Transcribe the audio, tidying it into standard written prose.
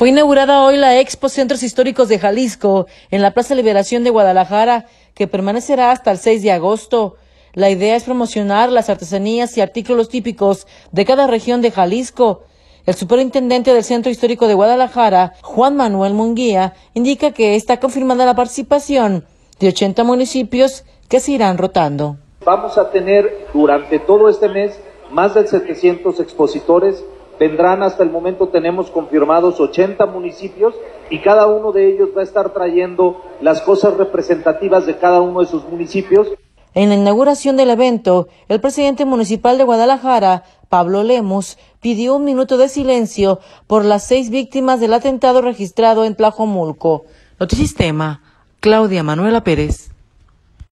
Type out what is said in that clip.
Fue inaugurada hoy la Expo Centros Históricos de Jalisco en la Plaza Liberación de Guadalajara, que permanecerá hasta el 6 de agosto. La idea es promocionar las artesanías y artículos típicos de cada región de Jalisco. El superintendente del Centro Histórico de Guadalajara, Juan Manuel Munguía, indica que está confirmada la participación de 80 municipios que se irán rotando. Vamos a tener durante todo este mes más de 700 expositores. Vendrán, hasta el momento tenemos confirmados 80 municipios y cada uno de ellos va a estar trayendo las cosas representativas de cada uno de sus municipios. En la inauguración del evento, el presidente municipal de Guadalajara, Pablo Lemus, pidió un minuto de silencio por las 6 víctimas del atentado registrado en Tlajomulco. Notisistema, Claudia Manuela Pérez.